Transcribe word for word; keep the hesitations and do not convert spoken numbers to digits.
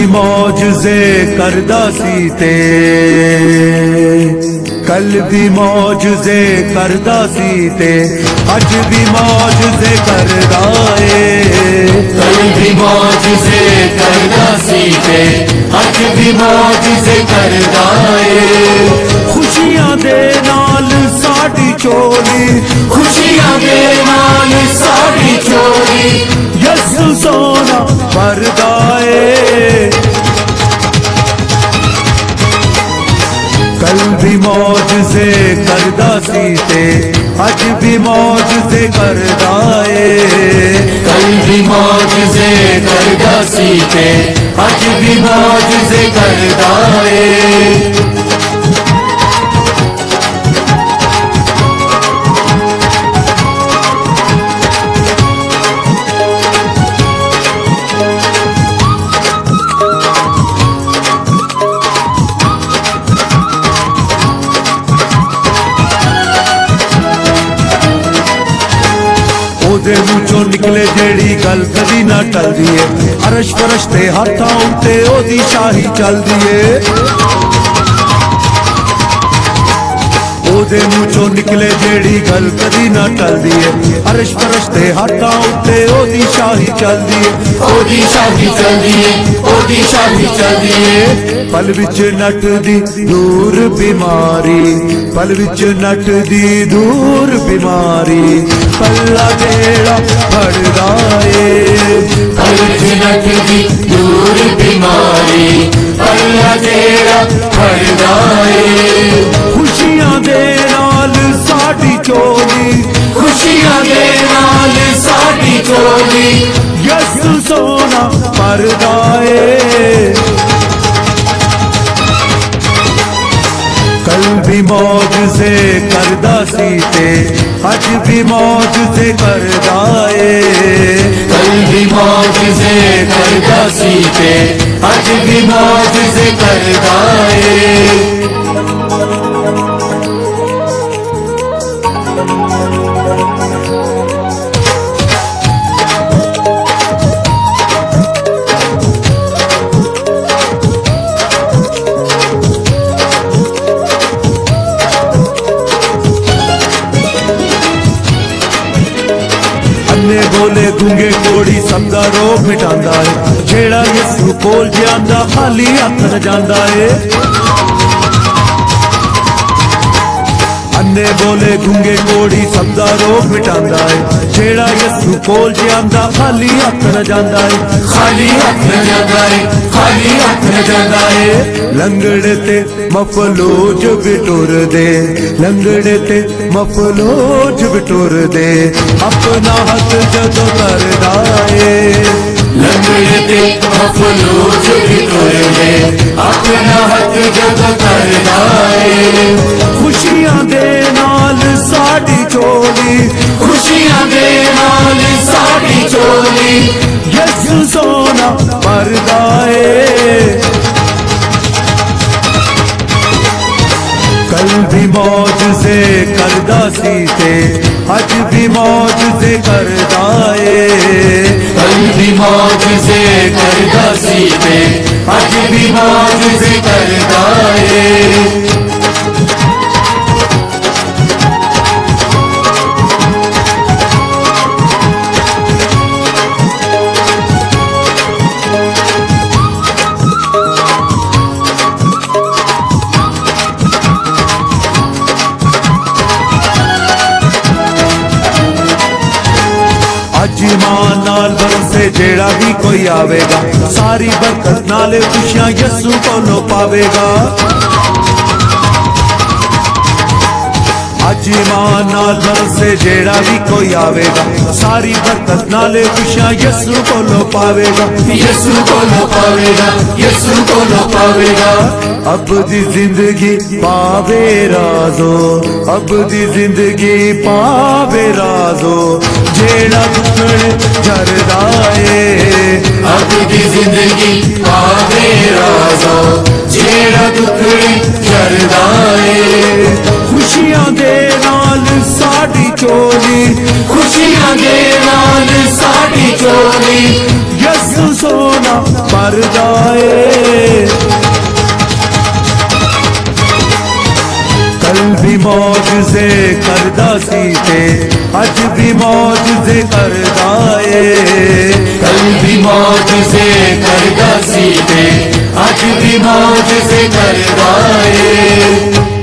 भी मौजज़े करदा सी ते कल भी मौजज़े करदा सी ते अज भी मौजज़े करदा ए। कल भी मौजज़े करदा सी ते अज भी मौजज़े करदा ए। खुशियां दे नाल साडी चोली, खुशियां दे नाल साडी चोली, यसु सोना भरदा ए। कल भी मौजज़े करदा सी ते अज भी मौजज़े करदा ए। कल भी मौजज़े करदा सी ते अज भी मौजज़े करदा ए। ओदे मुँह चों निकले जेड़ी गल कदी ना टलदी है, अरश फरश ते हाथां उत्ते ओदी शाही चलदी है। ओदे मुँह चों निकले जेड़ी गल कदी ना टलदी है, अरश फरश ते हाथां उत्ते ओदी शाही चलदी है। ओदी शाही चलदी है, ओदी शाही चलदी है। पल विच नटदी दूर बीमारी, पल विच नटदी दूर बीमारी, पल्ला जेड़ा फड़दा ए। पल विच नटदी दूर बीमारी, पल्ला जेड़ा फड़दा ए। खुशियां दे नाल साडी चोली, खुशियां दे नाल साडी चोली, यसु सोना भरदा ए। कल भी मौजज़े करदा सी ते अज भी मौजज़े करदा ए। कल भी मौजज़े करदा सी ते अज भी मौजज़े करदा ए। बोले गूंगे कोड़ी सबदा रोग मिटांदा है, जेड़ा यसु कोल जांदा खाली हथ न जांदा है। अन्ने बोले गूंगे कोड़ी सबदा रोग मिटांदा है, जेड़ा यसु कोल जांदा खाली हथ न जांदा है। खाली हथ न जांदा है, खाली हथ न जांदा है। लंगड़े ते मफलोज बिटुर दे, लंगड़े ते मफलोज बिटुर दे, अपना हथ जदों करदा ए। लंगड़े ते मफलोज बिटुर दे, अपना हथ जदों करदा ए। खुशियां दे नाल साडी चोली, खुशियां दे नाल साडी चोली, यसु सोना भरदा ए। कल भी मौजज़े करदा सी ते अज भी मौजज़े करदा ए। कल भी मौजज़े करदा सी ते अज भी मौजज़े करदा ए। अज ईमान नाल बरसे जेड़ा भी कोई आवेगा, सारी बरकत नाले खुशियां यसु कोलों पावेगा। अज ईमान नाल बरसे जेड़ा भी कोई आवेगा, सारी बरकत नाले खुशियां यसु कोलों पावेगा। यसु कोलों पावेगा, यसु कोलों पावेगा। अब दी जिंदगी पावे राजो, अब दी जिंदगी पावे राजो, जेड़ा दुखड़े जरदा ए। अब दी जिंदगी पावे राजो, जेड़ा दुखड़े जरदा ए। खुशियां दे नाल साडी चोली, खुशियां दे नाल साडी चोली, यसु सोना करदा ए। कल भी मौजज़े करदा सी ते अज भी मौजज़े करदा ए। कल भी मौजज़े करदा सी ते अज भी मौजज़े करदा ए।